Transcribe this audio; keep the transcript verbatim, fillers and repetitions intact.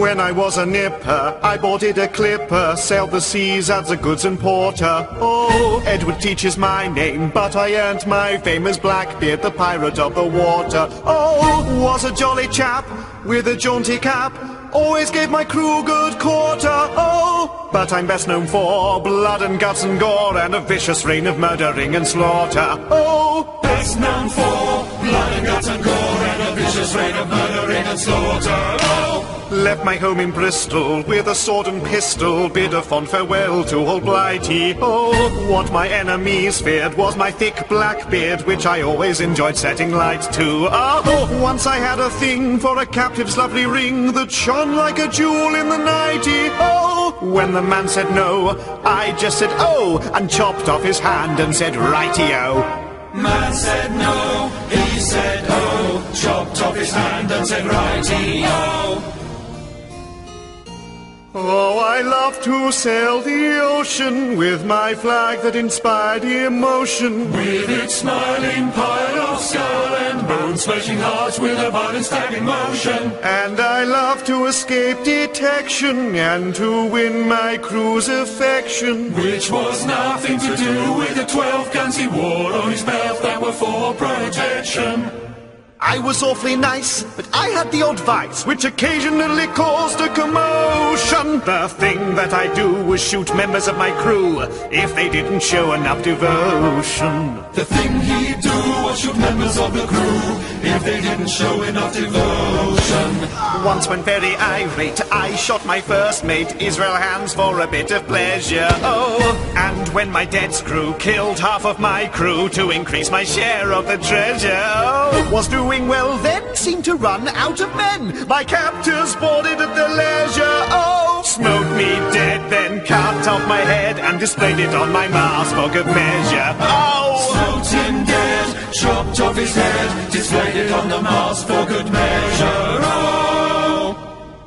when I was a nipper, I boarded a clipper, sailed the seas as a goods importer. Oh, Edward Teach is my name, but I earned my fame as Blackbeard, the pirate of the water. Oh, was a jolly chap with a jaunty cap, always gave my crew good quarter. Oh, but I'm best known for blood and guts and gore, and a vicious reign of murdering and slaughter. Oh, best known for blood and guts and gore, and a vicious reign of murdering and slaughter. Oh, left my home in Bristol with a sword and pistol, bid a fond farewell to old Blighty. Oh, what my enemies feared was my thick black beard, which I always enjoyed setting light to. Oh, once I had a thing for a captive's lovely ring that shone like a jewel in the nighty. Oh, when the man said no, I just said oh, and chopped off his hand and said righty-o. Man said no, he said oh, chopped off his hand and said righty-o. Oh, I love to sail the ocean with my flag that inspired emotion, with its smiling pile of skull and bones, smashing hearts with a violent stabbing motion. And I love to escape detection and to win my crew's affection, which was nothing to do with the twelve guns he wore on his belt that were for protection. I was awfully nice, but I had the odd vice, which occasionally caused a commotion. The thing that I do was shoot members of my crew if they didn't show enough devotion. The thing he'd do was shoot members of the crew if they didn't show enough devotion. Once when very irate, I shot my first mate, Israel Hands, for a bit of pleasure. Oh, and when my dead screw killed half of my crew to increase my share of the treasure. Oh, was doing well then, seemed to run out of men. My captors boarded at their leisure. Oh, smote me dead, then cut off my head and displayed it on my mast for good measure. Oh, smote him dead, chopped off his head, displayed it on the mast for good measure. Oh.